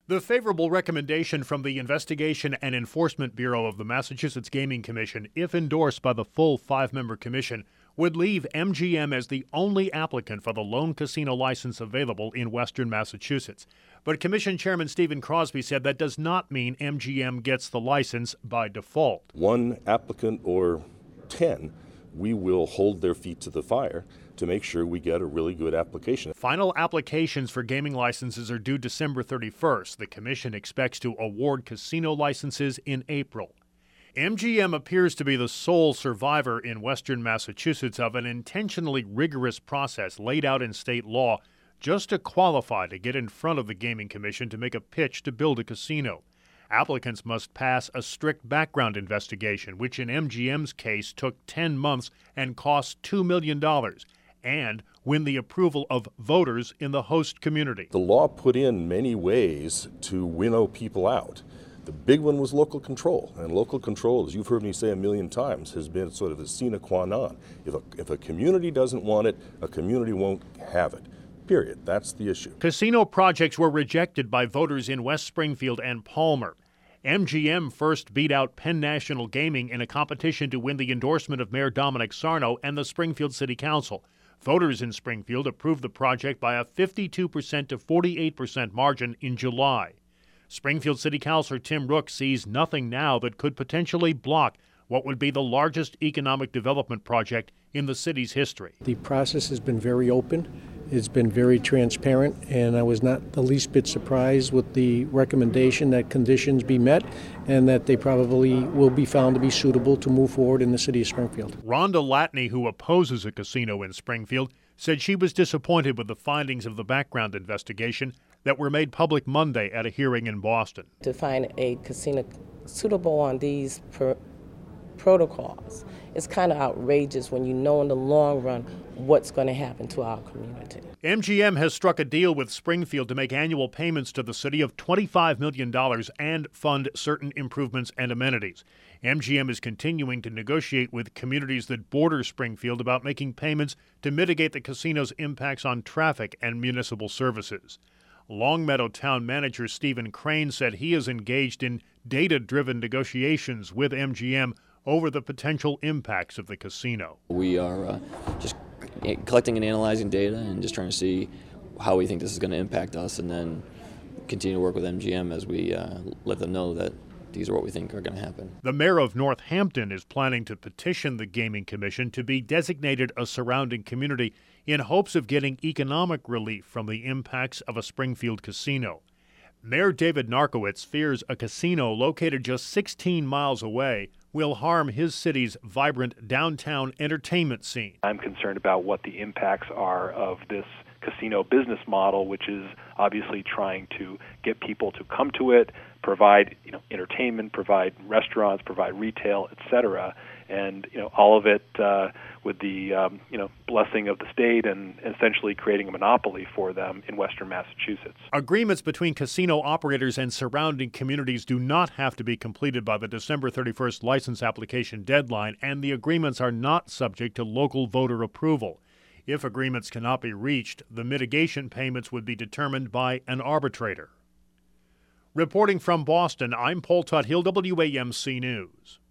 The favorable recommendation from the Investigation and Enforcement Bureau of the Massachusetts Gaming Commission, if endorsed by the full 5-member commission, would leave MGM as the only applicant for the lone casino license available in western Massachusetts. But Commission Chairman Stephen Crosby said that does not mean MGM gets the license by default. One applicant or 10, we will hold their feet to the fire to make sure we get a really good application. Final applications for gaming licenses are due December 31st. The commission expects to award casino licenses in April. MGM appears to be the sole survivor in western Massachusetts of an intentionally rigorous process laid out in state law just to qualify to get in front of the Gaming Commission to make a pitch to build a casino. Applicants must pass a strict background investigation, which in MGM's case took 10 months and cost $2 million, and win the approval of voters in the host community. The law put in many ways to winnow people out. The big one was local control, and local control, as you've heard me say a million times, has been sort of the sine qua non. If a community doesn't want it, a community won't have it. Period. That's the issue. Casino projects were rejected by voters in West Springfield and Palmer. MGM first beat out Penn National Gaming in a competition to win the endorsement of Mayor Dominic Sarno and the Springfield City Council. Voters in Springfield approved the project by a 52% to 48% margin in July. Springfield City Councilor Tim Rook sees nothing now that could potentially block what would be the largest economic development project in the city's history. The process has been very open. It's been very transparent, and I was not the least bit surprised with the recommendation that conditions be met and that they probably will be found to be suitable to move forward in the city of Springfield. Rhonda Latney, who opposes a casino in Springfield, said she was disappointed with the findings of the background investigation that were made public Monday at a hearing in Boston. To find a casino suitable on these protocols is kind of outrageous when you know in the long run what's going to happen to our community. MGM has struck a deal with Springfield to make annual payments to the city of $25 million and fund certain improvements and amenities. MGM is continuing to negotiate with communities that border Springfield about making payments to mitigate the casino's impacts on traffic and municipal services. Longmeadow Town Manager Stephen Crane said he is engaged in data-driven negotiations with MGM over the potential impacts of the casino. We are just collecting and analyzing data and just trying to see how we think this is going to impact us, and then continue to work with MGM as we let them know that these are what we think are going to happen. The mayor of Northampton is planning to petition the Gaming Commission to be designated a surrounding community in hopes of getting economic relief from the impacts of a Springfield casino. Mayor David Narkowitz fears a casino located just 16 miles away will harm his city's vibrant downtown entertainment scene. I'm concerned about what the impacts are of this casino business model, which is obviously trying to get people to come to it, provide entertainment, provide restaurants, provide retail, etc., and all of it with the blessing of the state and essentially creating a monopoly for them in western Massachusetts. Agreements between casino operators and surrounding communities do not have to be completed by the December 31st license application deadline, and the agreements are not subject to local voter approval. If agreements cannot be reached, the mitigation payments would be determined by an arbitrator. Reporting from Boston, I'm Paul Tuthill, WAMC News.